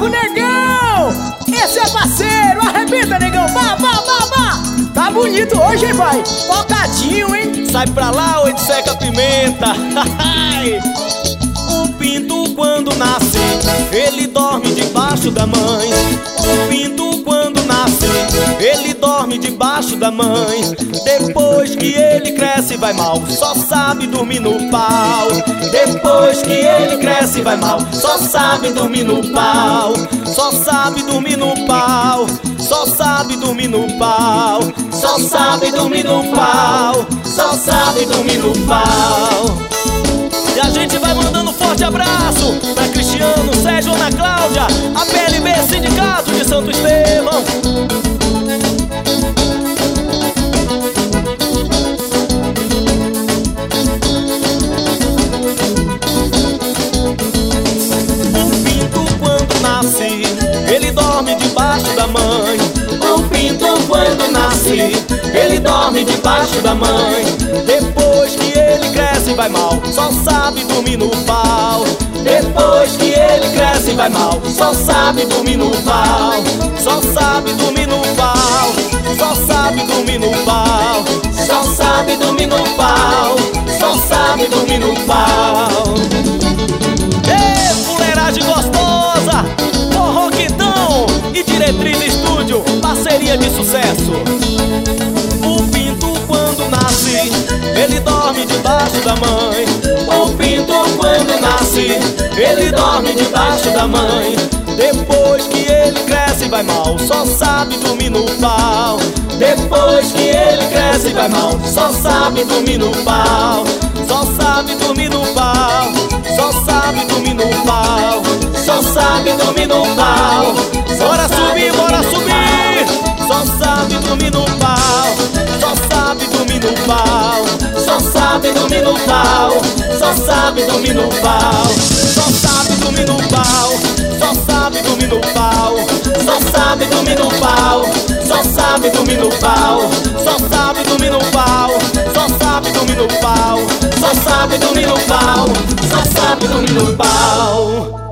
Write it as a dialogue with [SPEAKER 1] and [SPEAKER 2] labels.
[SPEAKER 1] novo, negão! Esse é parceiro, arrebenta, negão! Vá, vá, vá, vá! Tá bonito hoje, hein, pai? Focadinho, hein?
[SPEAKER 2] Sai pra lá, ou seca a pimenta. O pinto quando nasce, ele dorme debaixo da mãe. O pinto quando nasce, ele dorme debaixo da mãe. Depois que ele cresce vai mal, só sabe dormir no pau. Depois que ele cresce vai mal, só sabe dormir no pau. Só sabe dormir no pau. Só sabe dormir no pau. Só sabe dormir no pau. Só sabe dormir no pau. E a gente vai mandando um forte abraço pra Cristiano, Sérgio, Ana Cláudia, a PLB Sindicato de Santo Estevão. O pinto quando nasce, ele dorme debaixo da mãe. O pinto quando nasce, ele dorme debaixo da mãe. Depois que ele cresce vai mal, só sabe dormir no pau. Depois que ele cresce vai mal, só sabe dormir no pau. Só sabe dormir no pau. Só sabe dormir no pau. Só sabe dormir no pau. Só sabe dormir no pau. Ei, fuleiragem gostosa, forró quentão e Diretriz Estúdio, parceria de sucesso. O pinto quando nasce, ele dorme debaixo da mãe. O pinto quando nasce, ele dorme debaixo da mãe. Depois que ele cresce vai mal, só sabe dormir no pau. Depois que ele cresce vai mal, só sabe dormir no pau. Só sabe dormir no pau. Só sabe dormir no pau. Só sabe dormir no pau. Bora subir, bora subir. Só sabe dormir no pau. Só sabe dormir no pau. Só sabe dormir no pau. Só sabe dormir no pau. Só sabe dormir no pau. Só sabe dormir no pau. Só sabe dormir no pau. Só sabe dormir no pau. Só sabe dormir no pau. Só sabe dormir no pau. Só sabe dormir no pau. Só sabe dormir no pau.